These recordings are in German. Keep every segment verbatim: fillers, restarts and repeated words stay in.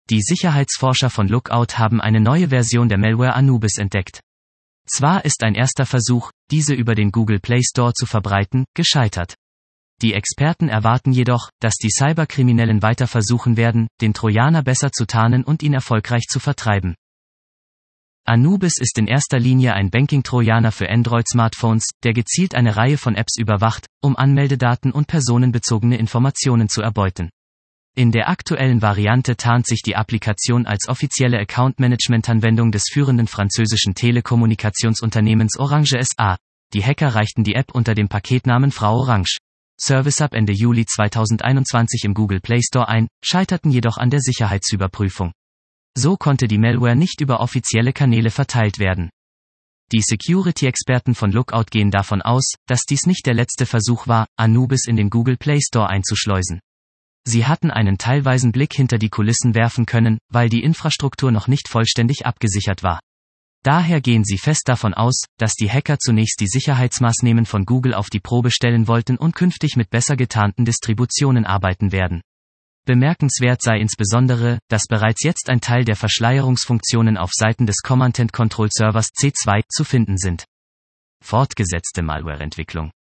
Die Sicherheitsforscher von Lookout haben eine neue Version der Malware Anubis entdeckt. Zwar ist ein erster Versuch, diese über den Google Play Store zu verbreiten, gescheitert. Die Experten erwarten jedoch, dass die Cyberkriminellen weiter versuchen werden, den Trojaner besser zu tarnen und ihn erfolgreich zu vertreiben. Anubis ist in erster Linie ein Banking-Trojaner für Android-Smartphones, der gezielt eine Reihe von Apps überwacht, um Anmeldedaten und personenbezogene Informationen zu erbeuten. In der aktuellen Variante tarnt sich die Applikation als offizielle Account-Management-Anwendung des führenden französischen Telekommunikationsunternehmens Orange S A. Die Hacker reichten die App unter dem Paketnamen Frau Orange Service ab Ende Juli zweitausendeinundzwanzig im Google Play Store ein, scheiterten jedoch an der Sicherheitsüberprüfung. So konnte die Malware nicht über offizielle Kanäle verteilt werden. Die Security-Experten von Lookout gehen davon aus, dass dies nicht der letzte Versuch war, Anubis in den Google Play Store einzuschleusen. Sie hatten einen teilweisen Blick hinter die Kulissen werfen können, weil die Infrastruktur noch nicht vollständig abgesichert war. Daher gehen sie fest davon aus, dass die Hacker zunächst die Sicherheitsmaßnahmen von Google auf die Probe stellen wollten und künftig mit besser getarnten Distributionen arbeiten werden. Bemerkenswert sei insbesondere, dass bereits jetzt ein Teil der Verschleierungsfunktionen auf Seiten des Command and Control Servers C zwei zu finden sind. Fortgesetzte Malwareentwicklung.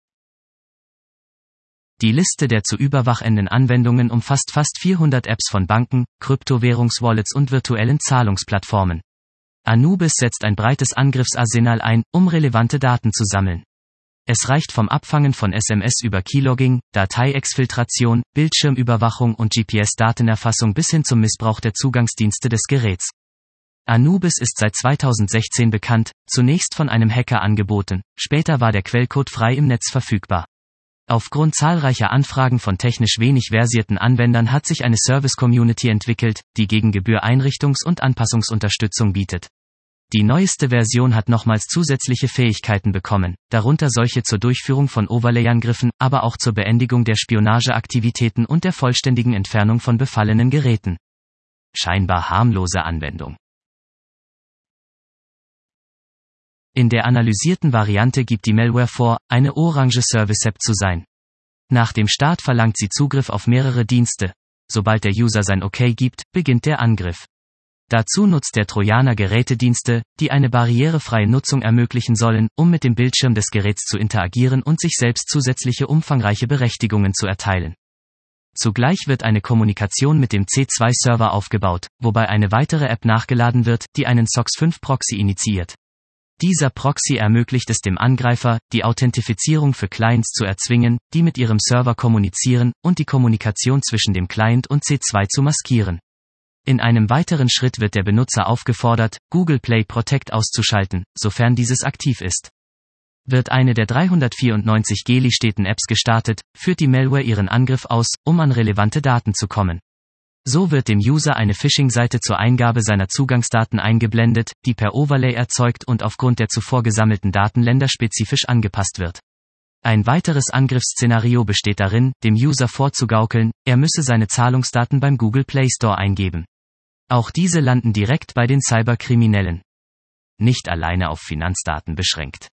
Die Liste der zu überwachenden Anwendungen umfasst fast vierhundert Apps von Banken, Kryptowährungswallets und virtuellen Zahlungsplattformen. Anubis setzt ein breites Angriffsarsenal ein, um relevante Daten zu sammeln. Es reicht vom Abfangen von S M S über Keylogging, Dateiexfiltration, Bildschirmüberwachung und G P S-Datenerfassung bis hin zum Missbrauch der Zugangsdienste des Geräts. Anubis ist seit zweitausendsechzehn bekannt, zunächst von einem Hacker angeboten, später war der Quellcode frei im Netz verfügbar. Aufgrund zahlreicher Anfragen von technisch wenig versierten Anwendern hat sich eine Service-Community entwickelt, die gegen Gebühr Einrichtungs- und Anpassungsunterstützung bietet. Die neueste Version hat nochmals zusätzliche Fähigkeiten bekommen, darunter solche zur Durchführung von Overlay-Angriffen, aber auch zur Beendigung der Spionageaktivitäten und der vollständigen Entfernung von befallenen Geräten. Scheinbar harmlose Anwendung. In der analysierten Variante gibt die Malware vor, eine Orange Service App zu sein. Nach dem Start verlangt sie Zugriff auf mehrere Dienste. Sobald der User sein OK gibt, beginnt der Angriff. Dazu nutzt der Trojaner Gerätedienste, die eine barrierefreie Nutzung ermöglichen sollen, um mit dem Bildschirm des Geräts zu interagieren und sich selbst zusätzliche umfangreiche Berechtigungen zu erteilen. Zugleich wird eine Kommunikation mit dem C zwei Server aufgebaut, wobei eine weitere App nachgeladen wird, die einen S O C S fünf Proxy initiiert. Dieser Proxy ermöglicht es dem Angreifer, die Authentifizierung für Clients zu erzwingen, die mit ihrem Server kommunizieren, und die Kommunikation zwischen dem Client und C zwei zu maskieren. In einem weiteren Schritt wird der Benutzer aufgefordert, Google Play Protect auszuschalten, sofern dieses aktiv ist. Wird eine der dreihundertvierundneunzig gelisteten Apps gestartet, führt die Malware ihren Angriff aus, um an relevante Daten zu kommen. So wird dem User eine Phishing-Seite zur Eingabe seiner Zugangsdaten eingeblendet, die per Overlay erzeugt und aufgrund der zuvor gesammelten Daten länderspezifisch angepasst wird. Ein weiteres Angriffsszenario besteht darin, dem User vorzugaukeln, er müsse seine Zahlungsdaten beim Google Play Store eingeben. Auch diese landen direkt bei den Cyberkriminellen. Nicht alleine auf Finanzdaten beschränkt.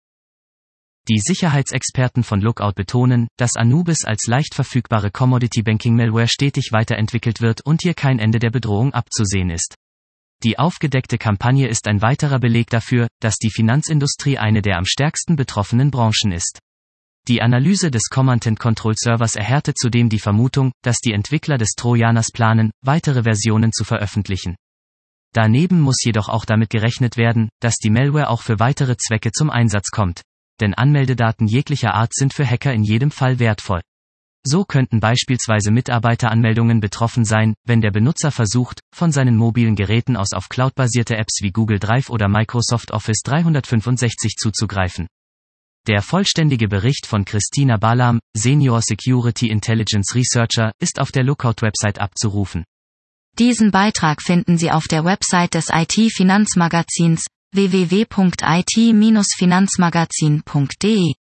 Die Sicherheitsexperten von Lookout betonen, dass Anubis als leicht verfügbare Commodity-Banking-Malware stetig weiterentwickelt wird und hier kein Ende der Bedrohung abzusehen ist. Die aufgedeckte Kampagne ist ein weiterer Beleg dafür, dass die Finanzindustrie eine der am stärksten betroffenen Branchen ist. Die Analyse des Command and Control Servers erhärtet zudem die Vermutung, dass die Entwickler des Trojaners planen, weitere Versionen zu veröffentlichen. Daneben muss jedoch auch damit gerechnet werden, dass die Malware auch für weitere Zwecke zum Einsatz kommt. Denn Anmeldedaten jeglicher Art sind für Hacker in jedem Fall wertvoll. So könnten beispielsweise Mitarbeiteranmeldungen betroffen sein, wenn der Benutzer versucht, von seinen mobilen Geräten aus auf cloudbasierte Apps wie Google Drive oder Microsoft Office dreihundertfünfundsechzig zuzugreifen. Der vollständige Bericht von Christina Balam, Senior Security Intelligence Researcher, ist auf der Lookout-Website abzurufen. Diesen Beitrag finden Sie auf der Website des I T-Finanzmagazins w w w punkt i t Bindestrich finanzmagazin punkt d e.